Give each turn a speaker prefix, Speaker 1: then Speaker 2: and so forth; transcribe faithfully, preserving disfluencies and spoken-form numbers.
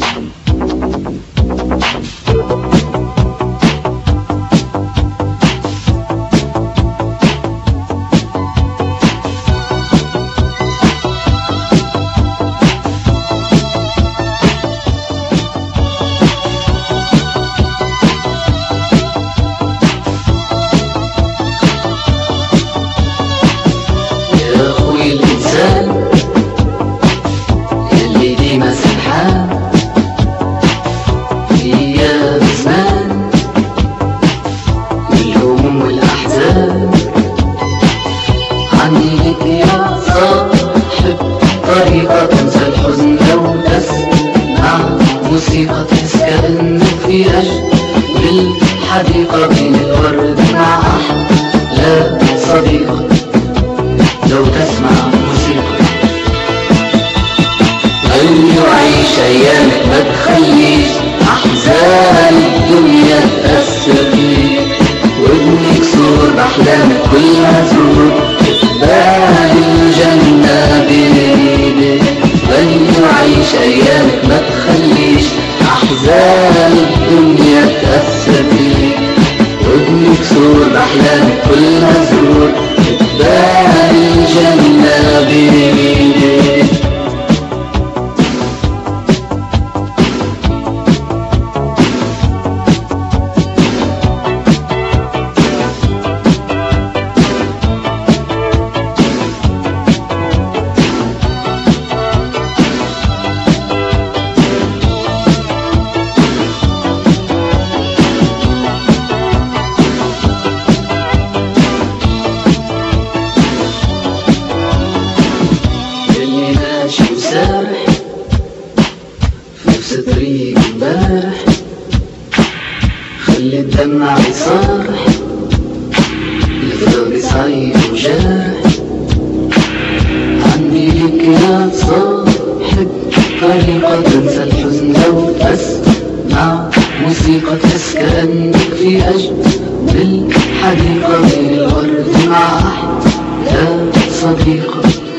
Speaker 1: يلي ديما سرحان في ايام زمان والهموم والاحزان، عندي لك يا صاحب طريقة تنسى الحزن لو تسمع موسيقى تحس كأنك في أجمل الحديقة بين الورد مع أحلى صديقة لو تسمع موسيقى. خلي وعيش أيامك ما تخليش أحزان الدنيا تأثر فيك، وابنك صور بأحلامك كلها زور تبان الجنة بين ايديك. خلي وعيش أيامك ما تخليش أحزان الدنيا تأثر فيك، وابنك صور بأحلامك كلها زور تبان الجنة بين ايديك. ماشي وسارح في نفس طريق امبارح، خلي الدمع يصارح الفراق صعيب وجارح. عندي لك يا صاحب طريقة تنسى الحزن لو تسمع موسيقى تحس كأنك في أجمل حديقة بين الورد مع أحلى صديقة